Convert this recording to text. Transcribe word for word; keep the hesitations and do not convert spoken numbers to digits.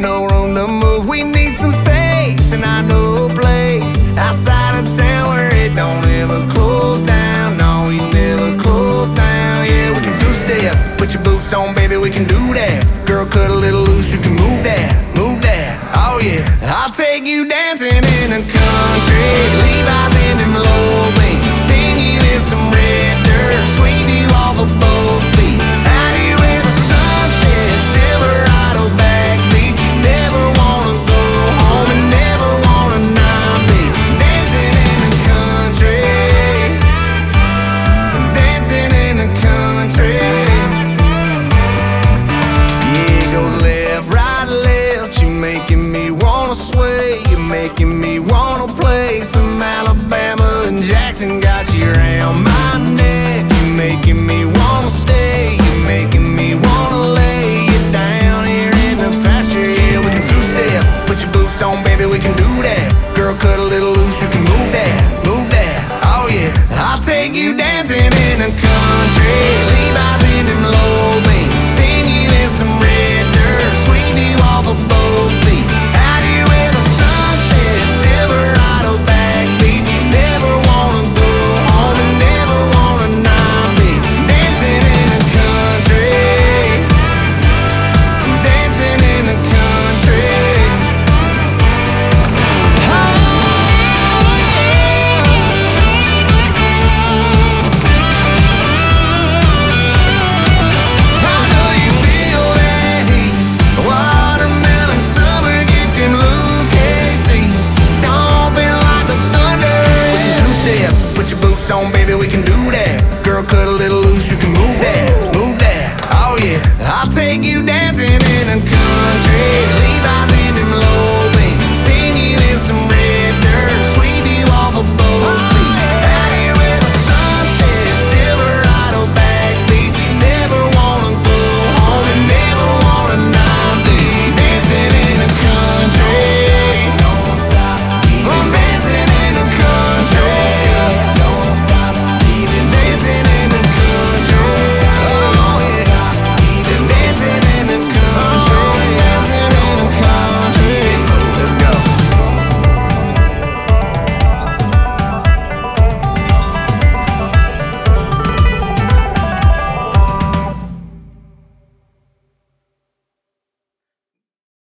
no room to move. We need some space, and I know a place outside of town where it don't ever close down. No, we never close down. Yeah, we can two-step. Put your boots on, baby, we can do that. Girl, cut a little loose, you can move that, move that. Oh yeah, I'll take you dancing in the country. Levi's